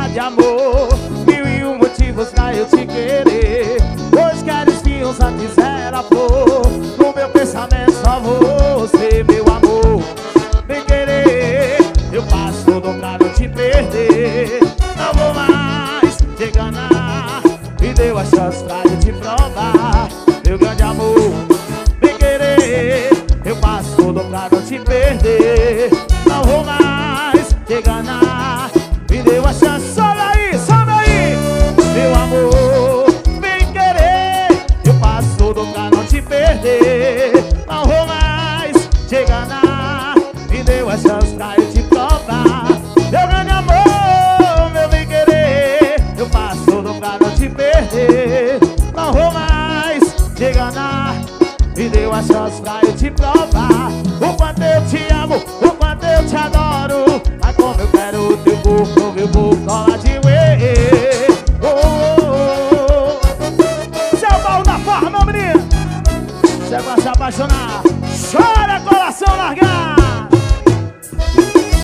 de amor, mil e um motivos pra eu te querer. Hoje quero espinhos, antes era flor. No meu pensamento só você, meu amor. Vem querer, eu faço tudo pra não te perder. Não vou mais te enganar, me deu a chance pra eu te provar, meu grande amor. Vem querer, eu faço tudo pra não te perder. Não vou mais te enganar, me deu a chance. Sobe aí, meu amor. Vem querer, eu faço tudo pra não te perder. Não vou mais te enganar, me deu a chance pra eu te provar, meu grande amor. Meu bem querer, eu faço tudo pra não te perder. Não vou mais te enganar, me deu a chance pra eu te provar o quanto eu te amo, o quanto eu te adoro. Mas como eu quero o teu corpo, meu corpo cola de whey. Você é o baú da forma, meu menino. Você vai se apaixonar. Chora, coração largar.